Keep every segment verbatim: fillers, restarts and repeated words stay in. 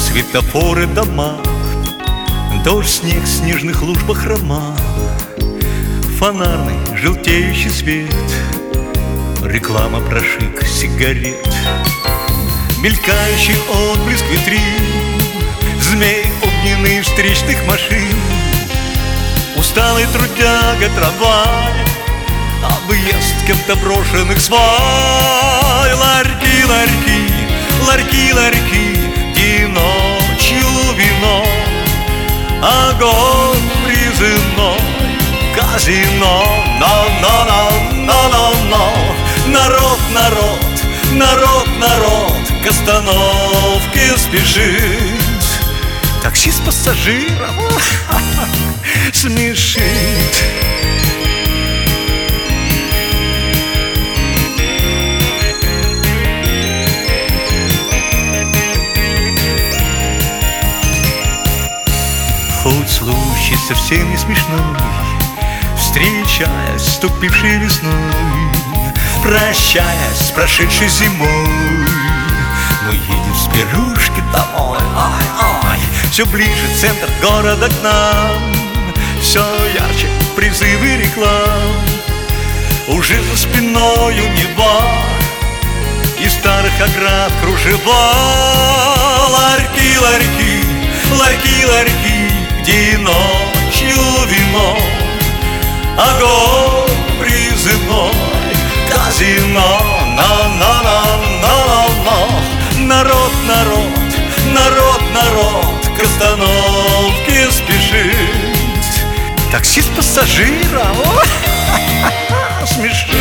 светофоры, дома, дождь, снег, снежных луж, бахрома, фонарный желтеющий свет, реклама прошик сигарет, мелькающий отблеск витрин, змей огненных встречных машин, усталый трудяга трамвай объезд кем-то брошенных свай. Ларьки, ларьки, ларьки, ларьки, и ночью вино, огонь призывной, казино. Но-но-но-но-но-но, народ, народ, народ, народ к остановке спешит. Таксист пассажиров смешит. Хоть случай совсем не смешной, встречаясь, ступившей весной, прощаясь с прошедшей зимой, мы едем с пирушки домой. Ай-ай, все ближе центр города к нам, все ярче призывы реклам. Уже за спиною Нева и старых оград кружева. Ларьки, ларьки, ларьки, ларьки, где ночью вино, огонь призывной, казино. На-на-на-на-на-на, народ, народ, народ, народ к остановке спешит. Таксист пассажира смешит.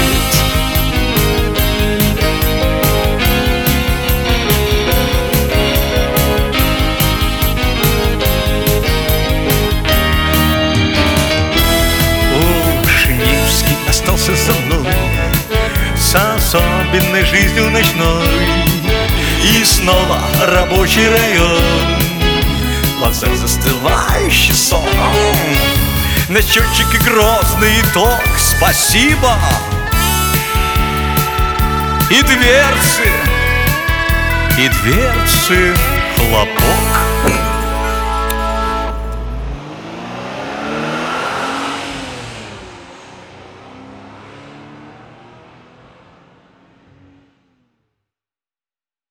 Остался со мной, с особенной жизнью ночной. И снова рабочий район, в глазах застывающий сон. На счетчике грозный итог, спасибо. И дверцы, и дверцы хлопок.